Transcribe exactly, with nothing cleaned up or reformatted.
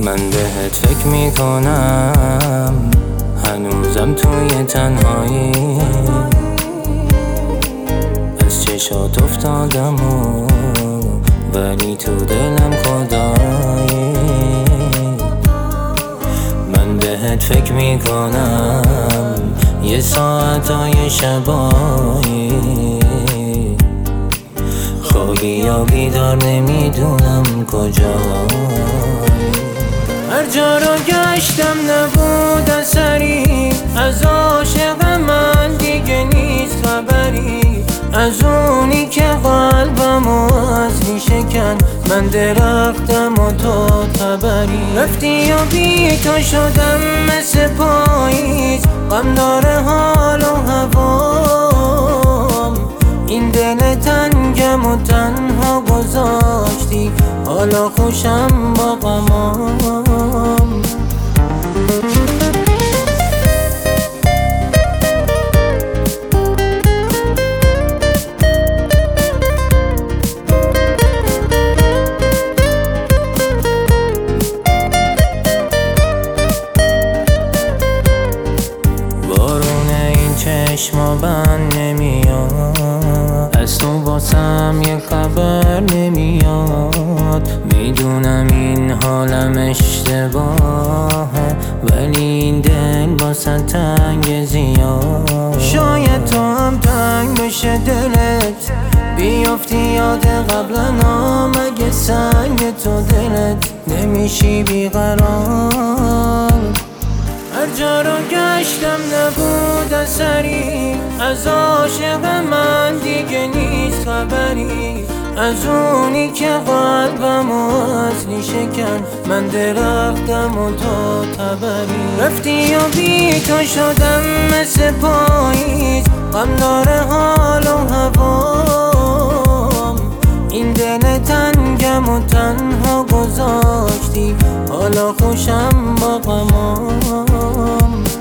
من بهت فکر میکنم هنوزم توی تنهایی، از چشات افتادم و ولی تو دلم خدایی. من بهت فکر میکنم یه ساعتای شبایی، خوابی یا بیدار نمیدونم کجایی. هر جا رو گشتم نبود اثری، از عاشق من دیگه نیست خبری، از اونی که قلبمو از می شکن. من درختم و تو خبری، رفتی و بی تو شدم مثل پاییز، غم داره حال و هوام. این دل تنگم و تنها گذاشتی، حالا خوشم با غمام. بارون این چشما بند نمیاد، از تو واسم یه خبر نمیاد. میدونم این حالم اشتباهه، ولی این دل واسه تنگ زیاد. شاید تو هم تنگ بشه دلت، بیافتی یاد قبلنا، مگه سنگ تو دلت نمیشی بیقرار. هر جا رو گشتم نبود اثری، از عاشق من دیگه نیست خبری، از اونی که قلبمو از می شکن. من درختم و تو خبری، رفتی و بی تو شدم مثل پاییز، غم داره حال و هوام. این دل تنگم و تنها گذاشتی، حالا خوشم با غمام.